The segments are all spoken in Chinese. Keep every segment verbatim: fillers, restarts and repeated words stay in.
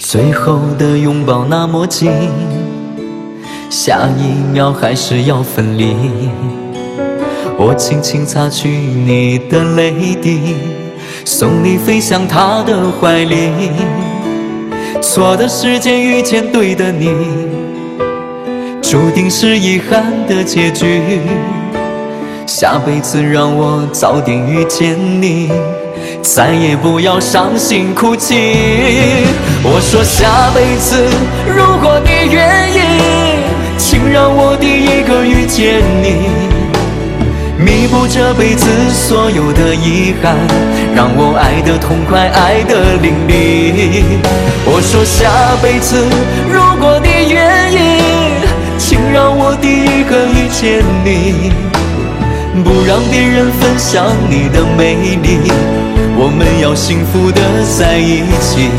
最后的拥抱那么近，下一秒还是要分离。我轻轻擦去你的泪滴，送你飞向他的怀里。错的时间遇见对的你，注定是遗憾的结局。下辈子让我早点遇见你，再也不要伤心哭泣。我说下辈子如果你愿意，请让我第一个遇见你，弥补这辈子所有的遗憾，让我爱得痛快，爱得淋漓。我说下辈子如果你愿意，请让我第一个遇见你，不让别人分享你的美丽，我们要幸福的在一起。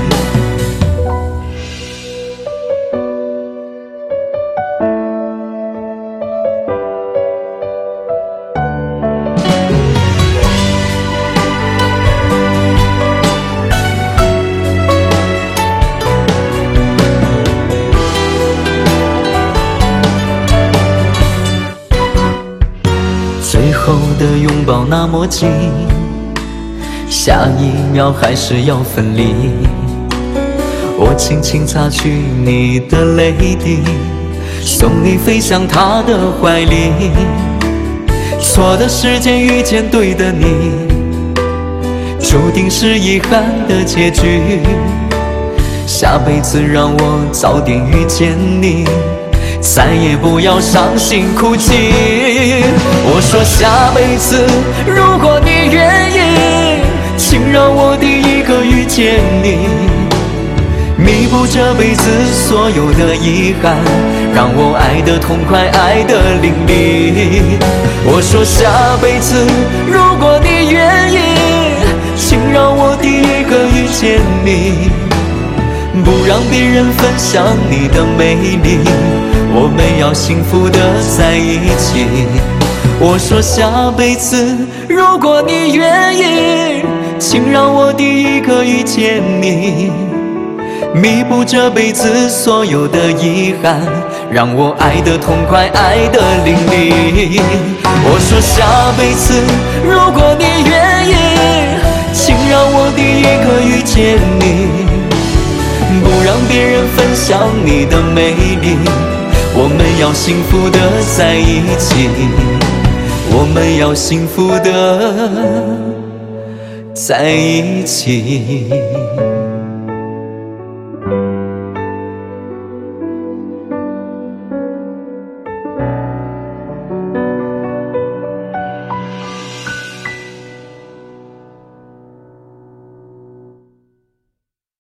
最后的拥抱那么近，下一秒还是要分离。我轻轻擦去你的泪滴，送你飞向他的怀里。错的时间遇见对的你，注定是遗憾的结局。下辈子让我早点遇见你，再也不要伤心哭泣。我说下辈子如果你愿意，请让我第一个遇见你，弥补这辈子所有的遗憾，让我爱得痛快，爱得淋漓。我说下辈子如果你愿意，请让我第一个遇见你，不让别人分享你的美丽，我们要幸福的在一起。我说下辈子如果你愿意，请让我第一个遇见你，弥补这辈子所有的遗憾，让我爱得痛快，爱得淋漓。我说下辈子如果你愿意，请让我第一个遇见你，不让别人分享你的美丽，我们要幸福的在一起，我们要幸福的在一起。